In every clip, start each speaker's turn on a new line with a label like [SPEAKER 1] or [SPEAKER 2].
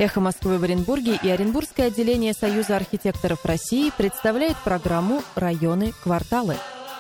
[SPEAKER 1] «Эхо Москвы» в Оренбурге и Оренбургское отделение Союза архитекторов России представляют программу «Районы. Кварталы».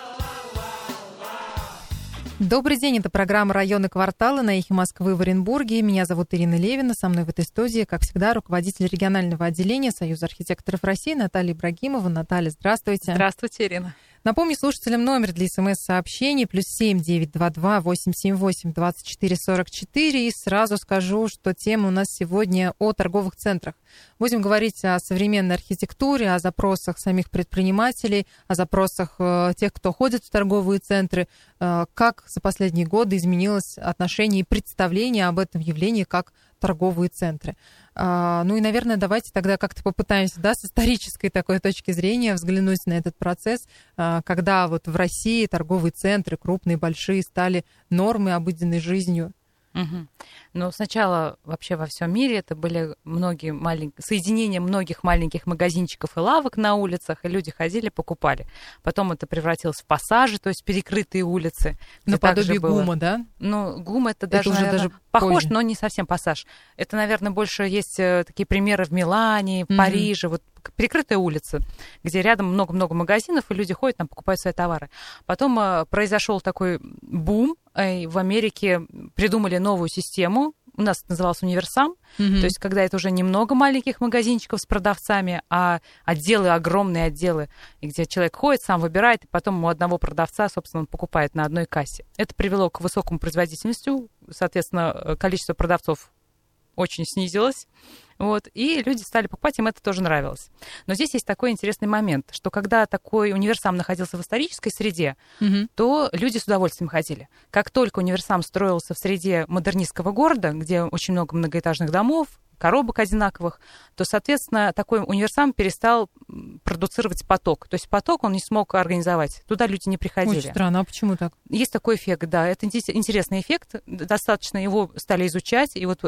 [SPEAKER 2] Добрый день, это программа «Районы. Кварталы» на «Эхе Москвы» в Оренбурге. Меня зовут Ирина Левина, со мной в этой студии, как всегда, руководитель регионального отделения Союза архитекторов России Наталья Ибрагимова. Наталья, здравствуйте.
[SPEAKER 3] Здравствуйте, Ирина.
[SPEAKER 2] Напомню слушателям номер для СМС-сообщений +7 922 878 24 44. И сразу скажу, что тема у нас сегодня о торговых центрах. Будем говорить о современной архитектуре, о запросах самих предпринимателей, о запросах тех, кто ходит в торговые центры, как за последние годы изменилось отношение и представление об этом явлении как торговые центры. Ну и, наверное, давайте тогда как-то попытаемся, с исторической такой точки зрения взглянуть на этот процесс, когда вот в России торговые центры, крупные, большие, стали нормой, обыденной жизнью.
[SPEAKER 3] Угу. Ну, сначала вообще во всем мире это были соединения многих маленьких магазинчиков и лавок на улицах, и люди ходили, покупали. Потом это превратилось в пассажи, то есть перекрытые улицы.
[SPEAKER 2] Наподобие ГУМа, да?
[SPEAKER 3] Ну, ГУМ это даже,
[SPEAKER 2] уже
[SPEAKER 3] наверное,
[SPEAKER 2] даже
[SPEAKER 3] похож,
[SPEAKER 2] позже.
[SPEAKER 3] но не совсем пассаж. Это, наверное, больше есть такие примеры в Милане, в Париже, вот перекрытая улица, где рядом много-много магазинов, и люди ходят, там покупают свои товары. Потом произошел такой бум, и в Америке придумали новую систему, у нас это называлось универсам, то есть когда это уже немного маленьких магазинчиков с продавцами, а отделы, огромные отделы, и где человек ходит, сам выбирает, и потом у одного продавца, собственно, он покупает на одной кассе. Это привело к высокому производительности, соответственно, количество продавцов очень снизилось. Вот, и люди стали покупать, им это тоже нравилось. Но здесь есть такой интересный момент, что когда такой универсам находился в исторической среде, то люди с удовольствием ходили. Как только универсам строился в среде модернистского города, где очень много многоэтажных домов, коробок одинаковых, то, соответственно, такой универсам перестал продуцировать поток. То есть поток он не смог организовать. Туда люди не приходили.
[SPEAKER 2] Очень странно, а почему так?
[SPEAKER 3] Есть такой эффект, да. Это интересный эффект. Достаточно его стали изучать. И вот к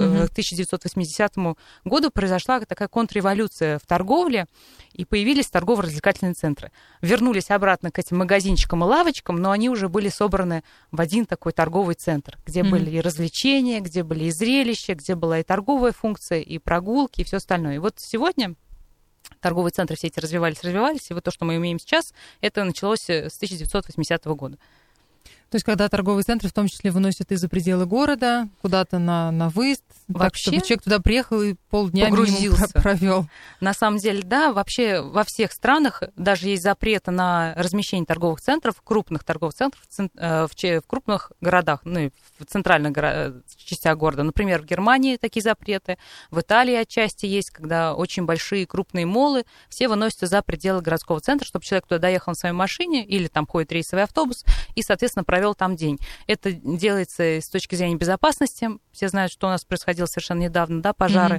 [SPEAKER 3] 1980 году произошла такая контрреволюция в торговле, и появились торгово-развлекательные центры. Вернулись обратно к этим магазинчикам и лавочкам, но они уже были собраны в один такой торговый центр, где были и развлечения, где были и зрелища, где была и торговая функция, и прогулки, и все остальное. И вот сегодня торговые центры все эти развивались, и вот то, что мы имеем сейчас, это началось с 1980 года.
[SPEAKER 2] То есть, когда торговые центры в том числе выносят и за пределы города, куда-то на выезд,
[SPEAKER 3] вообще,
[SPEAKER 2] так, чтобы человек туда приехал и полдня
[SPEAKER 3] погрузился.
[SPEAKER 2] Провел.
[SPEAKER 3] На самом деле, да, вообще во всех странах даже есть запреты на размещение торговых центров, крупных торговых центров в крупных городах, ну и в центральных частях города. Например, в Германии такие запреты, в Италии отчасти есть, когда очень большие крупные моллы, все выносятся за пределы городского центра, чтобы человек туда доехал на своей машине или там ходит рейсовый автобус и, соответственно, провел там день. Это делается с точки зрения безопасности. Все знают, что у нас происходило совершенно недавно, да, пожары.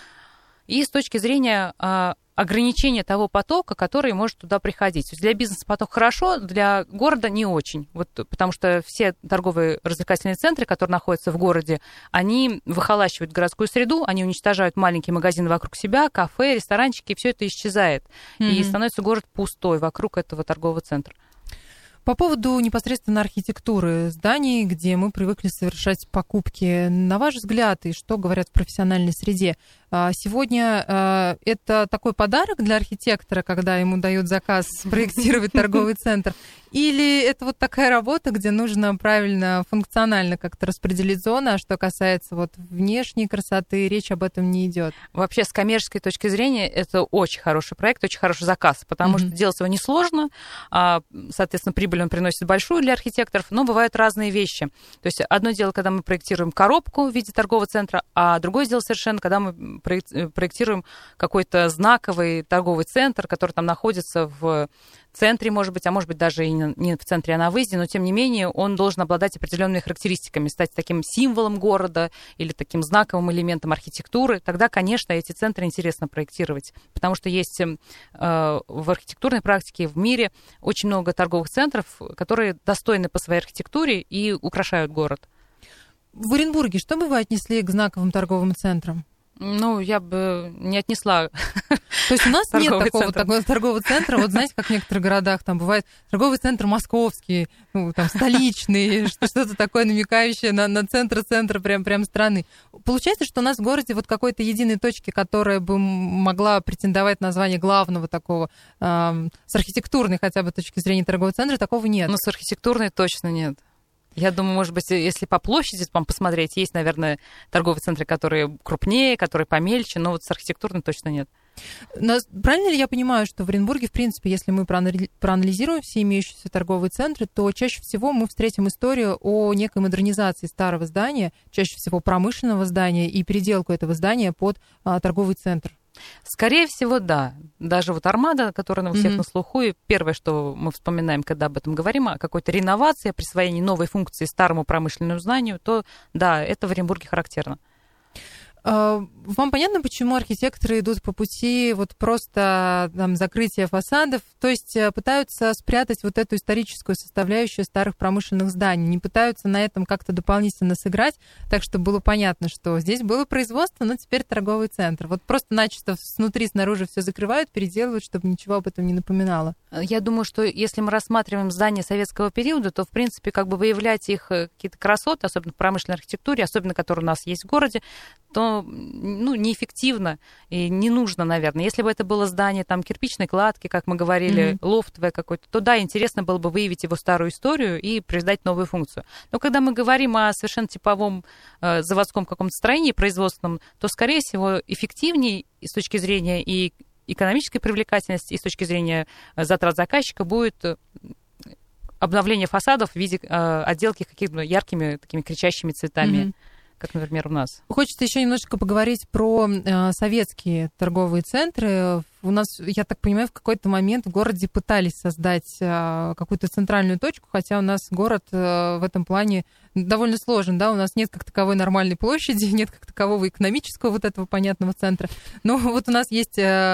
[SPEAKER 3] И с точки зрения ограничения того потока, который может туда приходить. То есть для бизнеса поток хорошо, для города не очень. Вот, потому что все торговые развлекательные центры, которые находятся в городе, они выхолащивают городскую среду, они уничтожают маленькие магазины вокруг себя, кафе, ресторанчики, и все это исчезает. И становится город пустой вокруг этого торгового центра.
[SPEAKER 2] По поводу непосредственно архитектуры зданий, где мы привыкли совершать покупки, на ваш взгляд, и что говорят в профессиональной среде, сегодня это такой подарок для архитектора, когда ему дают заказ проектировать торговый центр, или это вот такая работа, где нужно правильно, функционально как-то распределить зоны, а что касается вот внешней красоты, речь об этом не идет?
[SPEAKER 3] Вообще, с коммерческой точки зрения, это очень хороший проект, очень хороший заказ, потому что делать его несложно, соответственно, прибыль он приносит большую для архитекторов, но бывают разные вещи. То есть одно дело, когда мы проектируем коробку в виде торгового центра, а другое дело совершенно, когда мы проектируем какой-то знаковый торговый центр, который там находится в центре, может быть, а может быть даже и не в центре, а на выезде, но тем не менее он должен обладать определенными характеристиками, стать таким символом города или таким знаковым элементом архитектуры. Тогда, конечно, эти центры интересно проектировать, потому что есть в архитектурной практике в мире очень много торговых центров, которые достойны по своей архитектуре и украшают город.
[SPEAKER 2] В Оренбурге что бы вы отнесли к знаковым торговым центрам?
[SPEAKER 3] Ну, я бы не отнесла.
[SPEAKER 2] То есть у нас нет такого торгового центра. Вот знаете, как в некоторых городах там бывает торговый центр московский, ну, там столичный, что-то такое намекающее на центр прям страны. Получается, что у нас в городе вот какой-то единой точки, которая бы могла претендовать на название главного такого с архитектурной хотя бы точки зрения торгового центра, такого нет.
[SPEAKER 3] Ну, с архитектурной точно нет. Я думаю, может быть, если по площади посмотреть, есть, наверное, торговые центры, которые крупнее, которые помельче, но вот с архитектурной точно нет.
[SPEAKER 2] Но правильно ли я понимаю, что в Оренбурге, в принципе, если мы проанализируем все имеющиеся торговые центры, то чаще всего мы встретим историю о некой модернизации старого здания, чаще всего промышленного здания, и переделку этого здания под торговый центр?
[SPEAKER 3] Скорее всего, да. Даже вот «Армада», которая у всех на слуху, и первое, что мы вспоминаем, когда об этом говорим, о какой-то реновации, о присвоении новой функции старому промышленному зданию, то да, это в Оренбурге характерно.
[SPEAKER 2] Вам понятно, почему архитекторы идут по пути вот просто там, закрытия фасадов, то есть пытаются спрятать вот эту историческую составляющую старых промышленных зданий, не пытаются на этом как-то дополнительно сыграть, так чтобы было понятно, что здесь было производство, но теперь торговый центр. Вот просто начисто снутри, снаружи все закрывают, переделывают, чтобы ничего об этом не напоминало.
[SPEAKER 3] Я думаю, что если мы рассматриваем здания советского периода, то, в принципе, как бы выявлять их какие-то красоты, особенно в промышленной архитектуре, особенно которые у нас есть в городе, то неэффективно и не нужно, наверное. Если бы это было здание там кирпичной кладки, как мы говорили, лофтовое какое-то, то да, интересно было бы выявить его старую историю и придать новую функцию. Но когда мы говорим о совершенно типовом заводском каком-то строении производственном, то, скорее всего, эффективнее с точки зрения и экономической привлекательности, и с точки зрения затрат заказчика будет обновление фасадов в виде отделки какими-то яркими, такими кричащими цветами, как, например, у нас.
[SPEAKER 2] Хочется еще немножечко поговорить про советские торговые центры. У нас, я так понимаю, в какой-то момент в городе пытались создать какую-то центральную точку, хотя у нас город в этом плане довольно сложен, да, у нас нет как таковой нормальной площади, нет как такового экономического вот этого понятного центра. Но вот у нас есть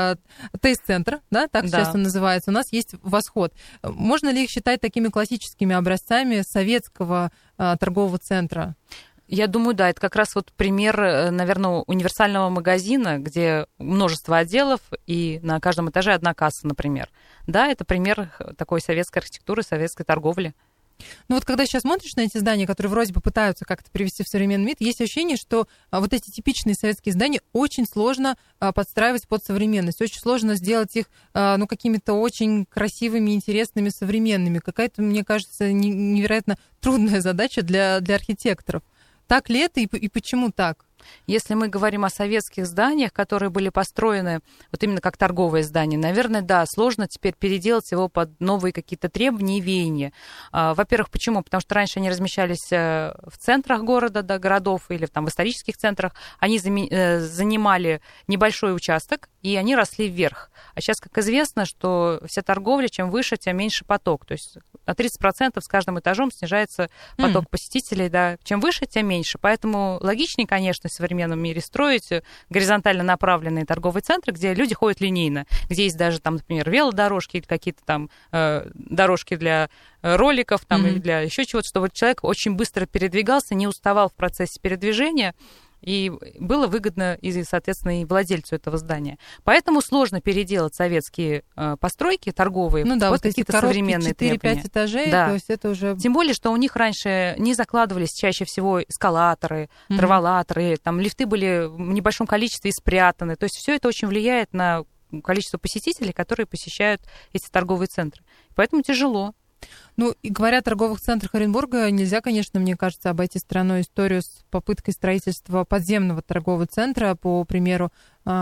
[SPEAKER 2] ТЭС-центр, да, так сейчас он называется, у нас есть Восход. Можно ли их считать такими классическими образцами советского торгового центра?
[SPEAKER 3] Я думаю, да, это как раз вот пример, наверное, универсального магазина, где множество отделов, и на каждом этаже одна касса, например. Да, это пример такой советской архитектуры, советской торговли.
[SPEAKER 2] Ну вот когда сейчас смотришь на эти здания, которые вроде бы пытаются как-то привести в современный вид, есть ощущение, что вот эти типичные советские здания очень сложно подстраивать под современность, очень сложно сделать их ну, какими-то очень красивыми, интересными, современными. Какая-то, мне кажется, невероятно трудная задача для архитекторов. Так ли это и почему так?
[SPEAKER 3] Если мы говорим о советских зданиях, которые были построены вот именно как торговые здания, наверное, да, сложно теперь переделать его под новые какие-то требования и веяния. Во-первых, почему? Потому что раньше они размещались в центрах города, да, городов или там, в исторических центрах. Они занимали небольшой участок, и они росли вверх. А сейчас, как известно, что вся торговля, чем выше, тем меньше поток. То есть на 30% с каждым этажом снижается поток посетителей. Да. Чем выше, тем меньше. Поэтому логичнее, конечно, в современном мире строить горизонтально направленные торговые центры, где люди ходят линейно, где есть даже, там, например, велодорожки или какие-то там дорожки для роликов там, или для еще чего-то, чтобы человек очень быстро передвигался, не уставал в процессе передвижения, и было выгодно, и, соответственно, и владельцу этого здания. Поэтому сложно переделать советские постройки торговые под какие-то современные требования.
[SPEAKER 2] 4-5 этажей,
[SPEAKER 3] да.
[SPEAKER 2] То есть это уже...
[SPEAKER 3] Тем более, что у них раньше не закладывались чаще всего эскалаторы, траволаторы, там лифты были в небольшом количестве и спрятаны. То есть все это очень влияет на количество посетителей, которые посещают эти торговые центры. Поэтому тяжело.
[SPEAKER 2] Ну, и говоря о торговых центрах Оренбурга, нельзя, конечно, мне кажется, обойти стороной историю с попыткой строительства подземного торгового центра, по примеру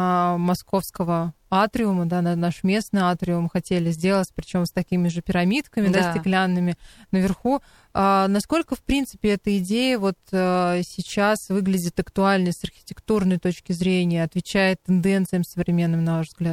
[SPEAKER 2] московского атриума, да, наш местный атриум хотели сделать, причем с такими же пирамидками, да, стеклянными наверху. Насколько, в принципе, эта идея вот сейчас выглядит актуальной с архитектурной точки зрения, отвечает тенденциям современным, на ваш взгляд?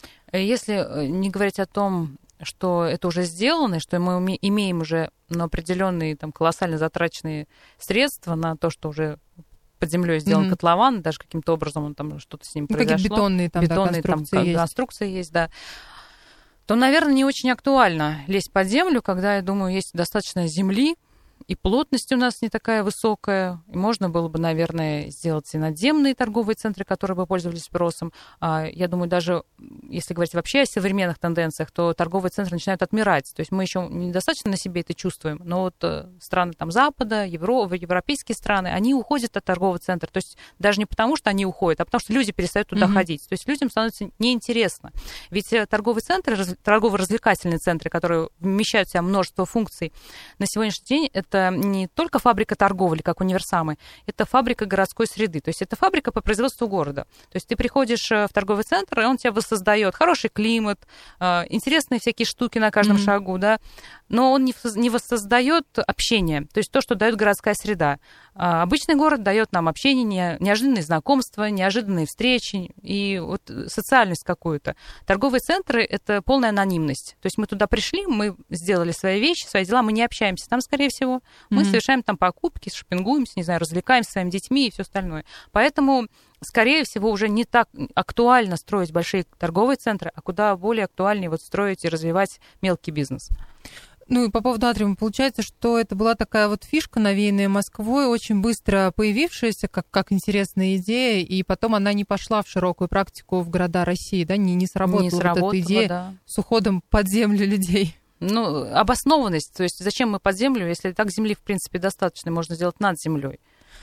[SPEAKER 3] Если не говорить о том, что это уже сделано, что мы имеем уже определенные там, колоссально затраченные средства на то, что уже под землей сделан котлован, даже каким-то образом он там что-то с ним произошло.
[SPEAKER 2] Какие-то бетонные
[SPEAKER 3] конструкции есть, да. То, наверное, не очень актуально лезть под землю, когда, я думаю, есть достаточно земли, и плотность у нас не такая высокая. И можно было бы, наверное, сделать и надземные торговые центры, которые бы пользовались спросом. Я думаю, даже если говорить вообще о современных тенденциях, то торговые центры начинают отмирать. То есть мы еще недостаточно на себе это чувствуем, но вот страны там Запада, европейские страны, они уходят от торгового центра. То есть даже не потому, что они уходят, а потому что люди перестают туда ходить. То есть людям становится неинтересно. Ведь торговые центры, торгово-развлекательные центры, которые вмещают в себя множество функций, на сегодняшний день это не только фабрика торговли, как универсамы, это фабрика городской среды. То есть это фабрика по производству города. То есть ты приходишь в торговый центр, и он тебя воссоздает хороший климат, интересные всякие штуки на каждом шагу, да, но он не воссоздает общение, то есть то, что дает городская среда. Обычный город дает нам общение, неожиданные знакомства, неожиданные встречи и вот социальность какую-то. Торговые центры — это полная анонимность. То есть мы туда пришли, мы сделали свои вещи, свои дела, мы не общаемся там, скорее всего. Мы совершаем там покупки, шопингуемся, не знаю, развлекаемся своими детьми и все остальное. Поэтому, скорее всего, уже не так актуально строить большие торговые центры, а куда более актуальнее вот строить и развивать мелкий бизнес.
[SPEAKER 2] Ну и по поводу Атриума, получается, что это была такая вот фишка, навеянная Москвой, очень быстро появившаяся, как интересная идея, и потом она не пошла в широкую практику в города России, да, не сработала вот эта идея, да, с уходом под землю людей.
[SPEAKER 3] Ну, обоснованность, то есть зачем мы под землю, если так земли, в принципе, достаточно, можно сделать над землей.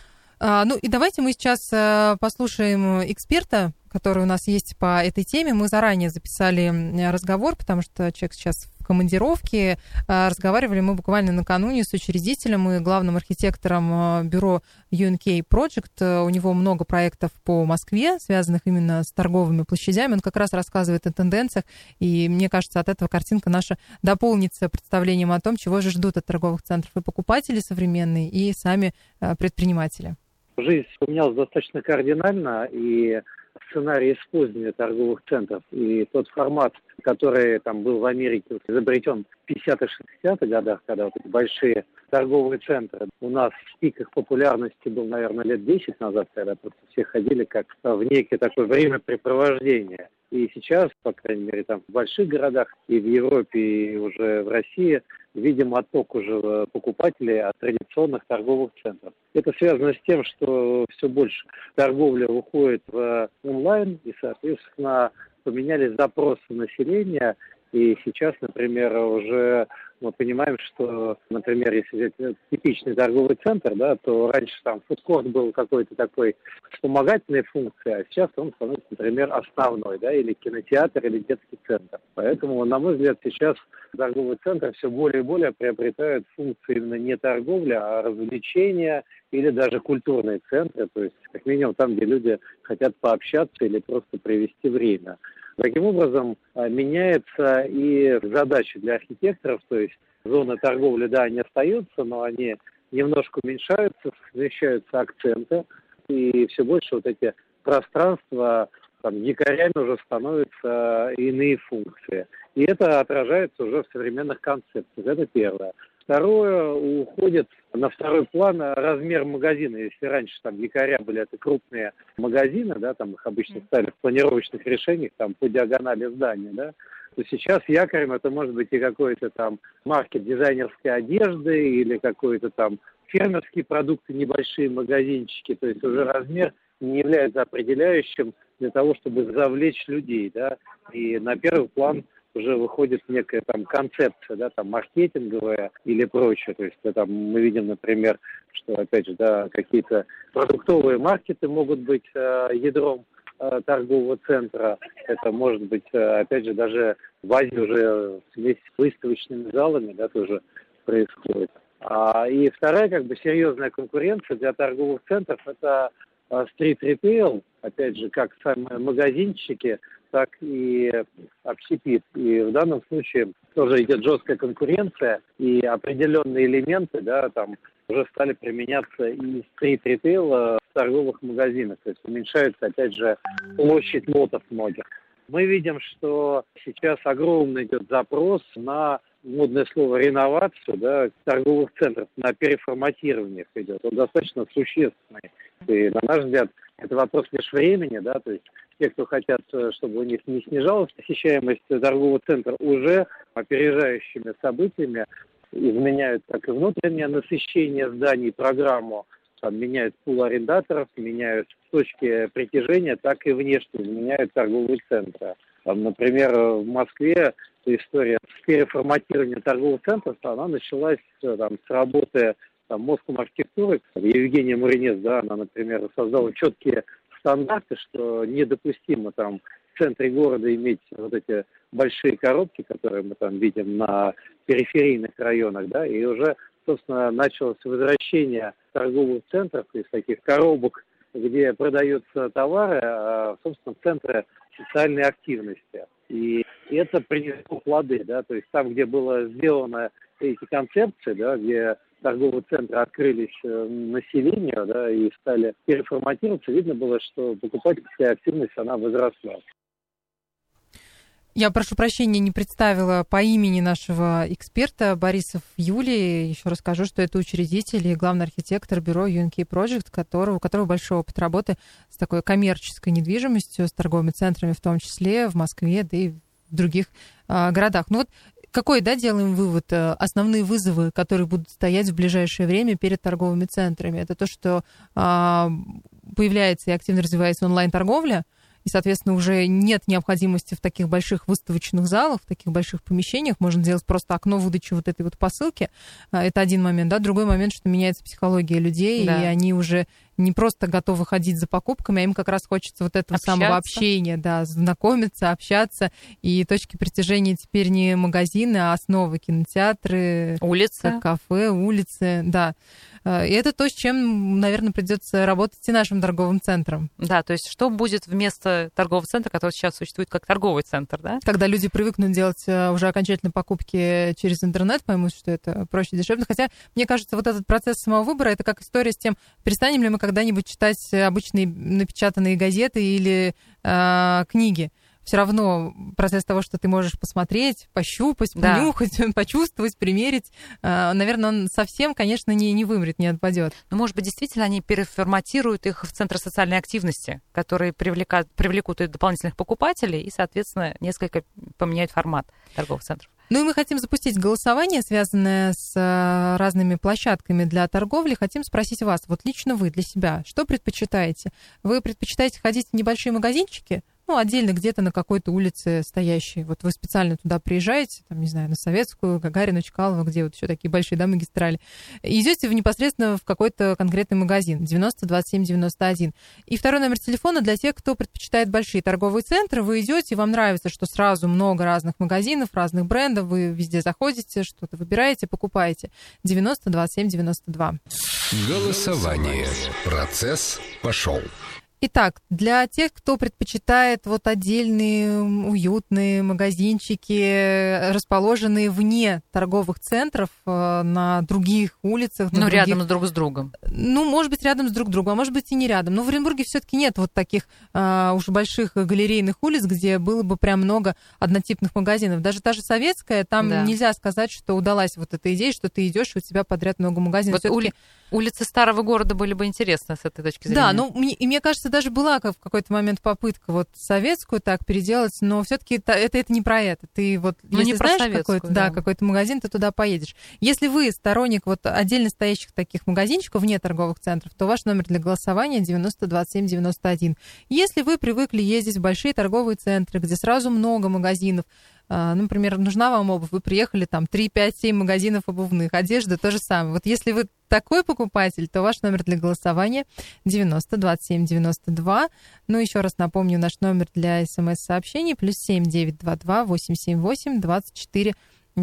[SPEAKER 2] Ну и давайте мы сейчас послушаем эксперта, который у нас есть по этой теме. Мы заранее записали разговор, потому что человек сейчас в командировке. Разговаривали мы буквально накануне с учредителем и главным архитектором бюро UNK Project. У него много проектов по Москве, связанных именно с торговыми площадями. Он как раз рассказывает о тенденциях, и мне кажется, от этого картинка наша дополнится представлением о том, чего же ждут от торговых центров и покупатели современные, и сами предприниматели.
[SPEAKER 4] Жизнь поменялась достаточно кардинально, и сценарий использования торговых центров и тот формат, который там был в Америке изобретен в 50-60-х годах, когда вот эти большие торговые центры у нас в пиках популярности был, наверное, лет 10 назад, когда просто все ходили как в некое такое времяпрепровождение. И сейчас, по крайней мере, там в больших городах и в Европе, и уже в России видим отток уже покупателей от традиционных торговых центров. Это связано с тем, что все больше торговля уходит в онлайн, и, соответственно, поменялись запросы населения. И сейчас, например, уже мы понимаем, что, например, если взять типичный торговый центр, да, то раньше там фудкорт был какой-то такой вспомогательной функцией, а сейчас он становится, например, основной, да, или кинотеатр, или детский центр. Поэтому, на мой взгляд, сейчас торговые центры все более и более приобретают функции именно не торговли, а развлечения или даже культурные центры, то есть, как минимум, там, где люди хотят пообщаться или просто провести время. Таким образом, меняется и задачи для архитекторов, то есть зоны торговли, да, они остаются, но они немножко уменьшаются, смещаются акценты, и все больше вот эти пространства, там, якорями уже становятся иные функции. И это отражается уже в современных концепциях, это первое. Второе, уходит на второй план размер магазина. Если раньше там якоря были это крупные магазины, да, там их обычно ставили в планировочных решениях там по диагонали здания, да, то сейчас якорем это может быть и какой-то там маркет дизайнерской одежды или какой-то там фермерские продукты, небольшие магазинчики. То есть уже размер не является определяющим для того, чтобы завлечь людей, да, и на первый план уже выходит некая там концепция, да, там маркетинговая или прочее. То есть там мы видим, например, что опять же, да, какие-то продуктовые маркеты могут быть ядром торгового центра. Это может быть, опять же, даже в Азии уже вместе с выставочными залами, да, тоже происходит. И вторая, как бы, серьезная конкуренция для торговых центров – это стрит-ритейл, опять же, как сами магазинчики, так и общепит. И в данном случае тоже идет жесткая конкуренция, и определенные элементы, да, там уже стали применяться и стрит-ритейла в торговых магазинах. То есть уменьшается, опять же, площадь лотов многих. Мы видим, что сейчас огромный идет запрос на, модное слово, реновацию, да, торговых центров, на переформатирование их идет. Он достаточно существенный. И, на наш взгляд, это вопрос лишь времени, да, то есть те, кто хотят, чтобы у них не снижалась посещаемость торгового центра, уже опережающими событиями изменяют как и внутреннее насыщение зданий, программу, там, меняют пул арендаторов, меняют точки притяжения, так и внешне изменяют торговые центры. Там, например, в Москве история с переформатированием торговых центров, она началась там, с работы Моском архитектуры. Евгения Муринец, да, она, например, создала четкие стандарты, что недопустимо там в центре города иметь вот эти большие коробки, которые мы там видим на периферийных районах, да, и уже, собственно, началось возвращение торговых центров из таких коробок, где продаются товары, собственно, центры социальной активности. И это принесло плоды, да, то есть там, где было сделано эти концепции, да, где торговые центры открылись населению, да, и стали переформатироваться, видно было, что покупательская активность, она возросла.
[SPEAKER 2] Я прошу прощения, не представила по имени нашего эксперта Борисов Юлий. Еще расскажу, что это учредитель и главный архитектор бюро UNK Project, у которого большой опыт работы с такой коммерческой недвижимостью, с торговыми центрами, в том числе в Москве, да и в других городах. Ну вот какой, да, делаем вывод? Основные вызовы, которые будут стоять в ближайшее время перед торговыми центрами, это то, что появляется и активно развивается онлайн-торговля, и, соответственно, уже нет необходимости в таких больших выставочных залах, в таких больших помещениях. Можно делать просто окно выдачи вот этой вот посылки. Это один момент, да. Другой момент, что меняется психология людей, да. И они уже не просто готовы ходить за покупками, а им как раз хочется вот этого самого общения, да, знакомиться, общаться. И точки притяжения теперь не магазины, а основы, кинотеатры,
[SPEAKER 3] улицы,
[SPEAKER 2] кафе, улицы, да. И это то, с чем, наверное, придется работать и нашим торговым центрам.
[SPEAKER 3] Да, то есть что будет вместо торгового центра, который сейчас существует как торговый центр, да?
[SPEAKER 2] Когда люди привыкнут делать уже окончательно покупки через интернет, поймут, что это проще, дешевле. Хотя, мне кажется, вот этот процесс самого выбора, это как история с тем, перестанем ли мы когда-нибудь читать обычные напечатанные газеты или книги. Все равно процесс того, что ты можешь посмотреть, пощупать, понюхать, почувствовать, примерить, наверное, он совсем, конечно, не вымрет, не отпадет.
[SPEAKER 3] Но, может быть, действительно они переформатируют их в центры социальной активности, которые привлекут и дополнительных покупателей и, соответственно, несколько поменяют формат торговых центров.
[SPEAKER 2] Ну и мы хотим запустить голосование, связанное с разными площадками для торговли. Хотим спросить вас, вот лично вы для себя, что предпочитаете? Вы предпочитаете ходить в небольшие магазинчики? Ну, отдельно где-то на какой-то улице стоящей. Вот вы специально туда приезжаете, там, не знаю, на Советскую, Гагарину, Чкалова, где вот еще такие большие, да, магистрали, и идете непосредственно в какой-то конкретный магазин 90 27 91. И второй номер телефона для тех, кто предпочитает большие торговые центры. Вы идете, вам нравится, что сразу много разных магазинов, разных брендов, вы везде заходите, что-то выбираете, покупаете. 90 27 92.
[SPEAKER 5] Голосование. Процесс пошел.
[SPEAKER 2] Итак, для тех, кто предпочитает вот отдельные уютные магазинчики, расположенные вне торговых центров, на других улицах.
[SPEAKER 3] Ну, рядом друг с другом.
[SPEAKER 2] Ну, может быть, рядом с друг другом, а может быть и не рядом. Но в Оренбурге все-таки нет вот таких уж больших галерейных улиц, где было бы прям много однотипных магазинов. Даже та же Советская, там нельзя сказать, что удалась вот эта идея, что ты идешь, и у тебя подряд много магазинов.
[SPEAKER 3] Вот улицы старого города были бы интересны с этой точки зрения.
[SPEAKER 2] Да, ну, и мне кажется, даже была в какой-то момент попытка вот Советскую так переделать, но все-таки это не про это. Ты вот, если
[SPEAKER 3] не
[SPEAKER 2] знаешь какой-то магазин, ты туда поедешь. Если вы сторонник вот отдельно стоящих таких магазинчиков вне торговых центров, то ваш номер для голосования 90 27 91. Если вы привыкли ездить в большие торговые центры, где сразу много магазинов, например, нужна вам обувь, вы приехали, там 3, 5, 7 магазинов обувных, одежда то же самое. Вот если вы такой покупатель, то ваш номер для голосования 90 27 92. Ну, еще раз напомню, наш номер для СМС-сообщений +7 922 878 24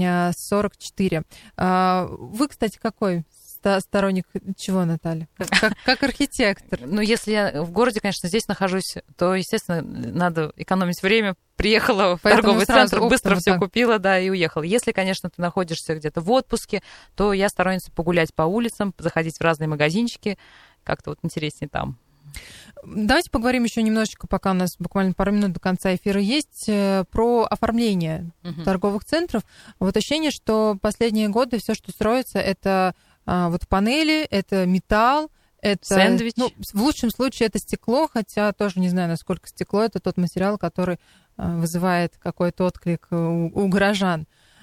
[SPEAKER 2] 44. Вы, кстати, какой сторонник чего, Наталья? Как архитектор?
[SPEAKER 3] Ну, если я в городе, конечно, здесь нахожусь, то, естественно, надо экономить время. Приехала в торговый центр, быстро все купила, да, и уехала. Если, конечно, ты находишься где-то в отпуске, то я сторонница погулять по улицам, заходить в разные магазинчики, как-то вот интереснее там.
[SPEAKER 2] Давайте поговорим еще немножечко, пока у нас буквально пару минут до конца эфира есть, про оформление торговых центров. Вот ощущение, что последние годы все, что строится, это вот панели, это металл, это
[SPEAKER 3] сэндвич.
[SPEAKER 2] Ну, в лучшем случае это стекло, хотя тоже не знаю, насколько стекло это тот материал, который вызывает какой-то отклик у горожан.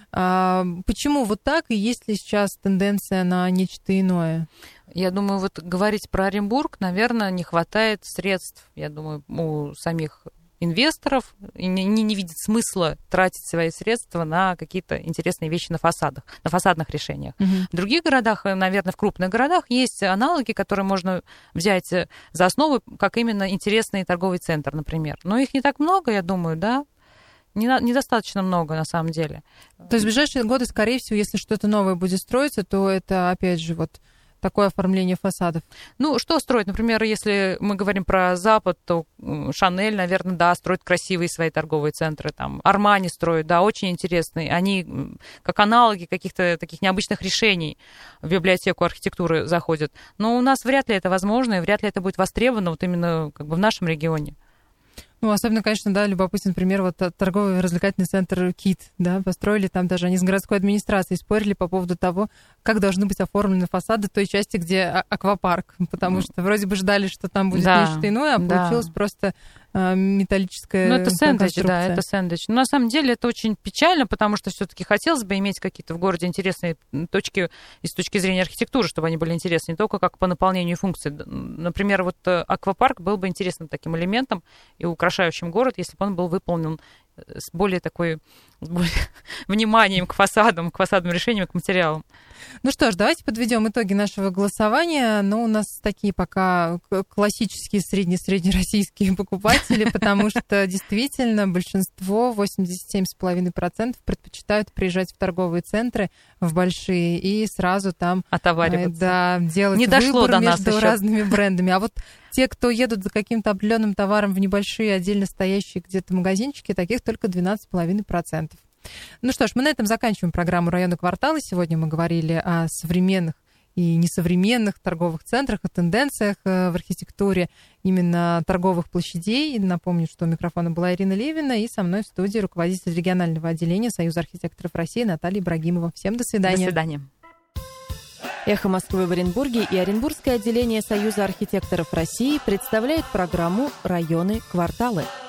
[SPEAKER 2] Почему вот так, и есть ли сейчас тенденция на нечто иное?
[SPEAKER 3] Я думаю, вот говорить про Оренбург, наверное, не хватает средств, я думаю, у самих инвесторов, и не видят смысла тратить свои средства на какие-то интересные вещи на фасадах, на фасадных решениях. В других городах, наверное, в крупных городах есть аналоги, которые можно взять за основу, как именно интересный торговый центр, например. Но их не так много, я думаю, да? Недостаточно много, на самом деле.
[SPEAKER 2] То есть в ближайшие годы, скорее всего, если что-то новое будет строиться, то это, опять же, вот такое оформление фасадов.
[SPEAKER 3] Ну, что строить? Например, если мы говорим про Запад, то Шанель, наверное, да, строит красивые свои торговые центры. Там Армани строит, да, очень интересные. Они как аналоги каких-то таких необычных решений в библиотеку архитектуры заходят. Но у нас вряд ли это возможно, и вряд ли это будет востребовано вот именно как бы в нашем регионе.
[SPEAKER 2] Ну, особенно, конечно, да, любопытен пример, вот торговый развлекательный центр КИТ, да, построили там даже, они с городской администрацией спорили по поводу того, как должны быть оформлены фасады той части, где аквапарк, потому что вроде бы ждали, что там будет нечто иное, а получилось просто металлическая
[SPEAKER 3] конструкция. Ну, это сэндвич,
[SPEAKER 2] конструкция.
[SPEAKER 3] да, это сэндвич. Но на самом деле это очень печально, потому что все-таки хотелось бы иметь какие-то в городе интересные точки и с точки зрения архитектуры, чтобы они были интересны, не только как по наполнению функций. Например, вот аквапарк был бы интересным таким элементом и украшающим город, если бы он был выполнен с более вниманием к фасадам, к фасадным решениям, к материалам.
[SPEAKER 2] Ну что ж, давайте подведем итоги нашего голосования. Но у нас такие пока классические среднероссийские покупатели, потому что действительно большинство, 87,5%, предпочитают приезжать в торговые центры, в большие, и сразу там
[SPEAKER 3] отовариваться.
[SPEAKER 2] Делать выбор между разными брендами. А вот те, кто едут за каким-то определенным товаром в небольшие, отдельно стоящие где-то магазинчики, таких только 12,5%. Ну что ж, мы на этом заканчиваем программу «Районы кварталы». Сегодня мы говорили о современных и несовременных торговых центрах, о тенденциях в архитектуре именно торговых площадей. Напомню, что у микрофона была Ирина Левина, и со мной в студии руководитель регионального отделения Союза архитекторов России Наталья Ибрагимова. Всем до свидания.
[SPEAKER 3] До свидания.
[SPEAKER 1] «Эхо Москвы» в Оренбурге и Оренбургское отделение Союза архитекторов России представляют программу «Районы кварталы».